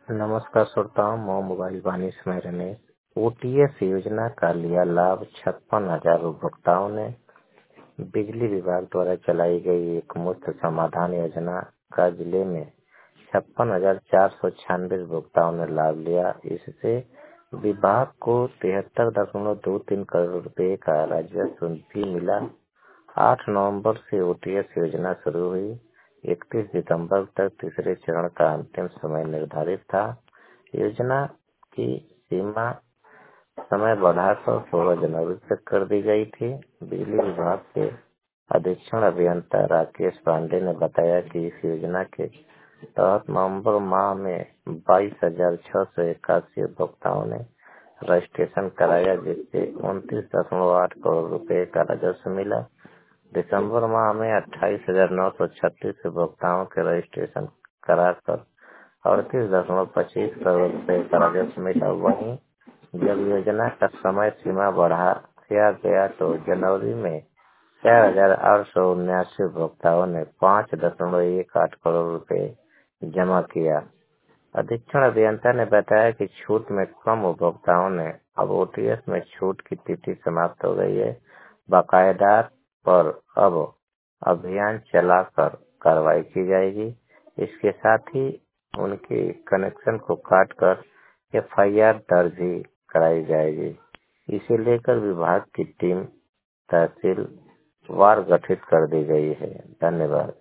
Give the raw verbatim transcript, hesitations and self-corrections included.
नमस्कार श्रोताओं, मैं मोबाइल वाणी स्मरण ने ओटीएस योजना का लिया लाभ। छप्पन हजार उपभोक्ताओं ने। बिजली विभाग द्वारा चलाई गई एक मुफ्त समाधान योजना का जिले में छप्पन हजार चार सौ छियानवे उपभोक्ताओं ने लाभ लिया। इससे विभाग को तिहत्तर दशमलव दो तीन करोड़ रुपए का राजस्व भी मिला। आठ नवंबर से ओटीएस योजना शुरू हुई। इकतीस दिसंबर तक तीसरे चरण का अंतिम समय निर्धारित था। योजना की सीमा समय बढ़ाकर सोलह जनवरी तक कर दी गई थी। बिजली विभाग के अधीक्षण अभियंता राकेश पांडे ने बताया कि इस योजना के तहत नवंबर माह में बाईस हजार छह सौ इक्यासी उपभोक्ताओं ने रजिस्ट्रेशन कराया, जिससे उनतीस दशमलव आठ करोड़ रुपए का राजस्व मिला। दिसंबर माह में अट्ठाईस हजार नौ सौ छत्तीस उपभोक्ताओं के रजिस्ट्रेशन कराकर अड़तीस दशमलव पच्चीस करोड़ रुपए का राजस्व मिला। वहीं जब योजना का समय सीमा बढ़ाया गया तो जनवरी में चार हजार आठ सौ उन्यासी उपभोक्ताओं ने पाँच दशमलव एक आठ करोड़ रुपए जमा किया। अधीक्षण अभियंता ने बताया कि छूट में कम उपभोक्ताओं ने अब ओटीएस में छूट की तिथि समाप्त हो गई है। बकायेदार पर अब अभियान चलाकर कार्रवाई की जाएगी। इसके साथ ही उनके कनेक्शन को काटकर एफआईआर दर्ज भी कराई जाएगी। इसे लेकर विभाग की टीम तहसील वार गठित कर दी गई है। धन्यवाद।